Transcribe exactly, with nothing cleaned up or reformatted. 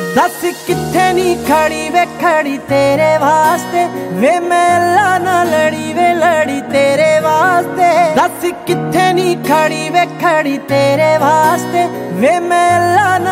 दस किथे नी खड़ी वे खड़ी तेरे वास्ते वे मैं अल्लाह ना लड़ी वे लड़ी तेरे वास्ते। दस किथे नी खड़ी वे खड़ी तेरे वास्ते वे मैं अल्लाह